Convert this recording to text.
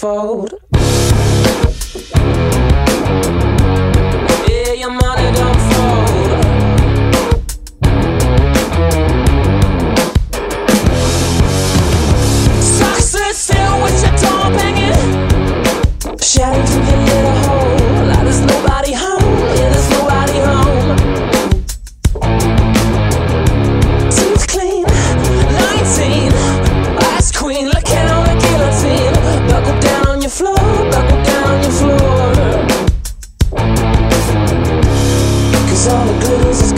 fold. Yeah, your money don't fold. Socks are still with your door banging, shouting through your little hole. Like there's nobody home, yeah, there's nobody home. Teeth clean, 19, ice queen, looking on the guillotine. Buckle down on your floor, buckle down on your floor. 'Cause all the glitters is